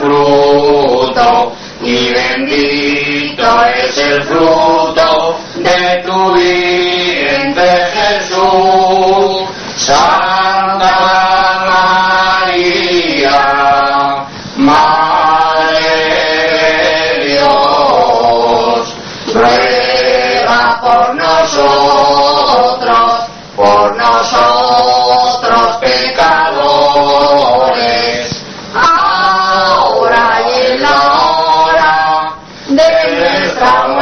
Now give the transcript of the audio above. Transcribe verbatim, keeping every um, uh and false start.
fruto, y bendito es el fruto de tu vientre, Jesús. Santa María, Madre de Dios, ruega por nosotros, por nosotros pecadores, ahora y en la hora de nuestra muerte.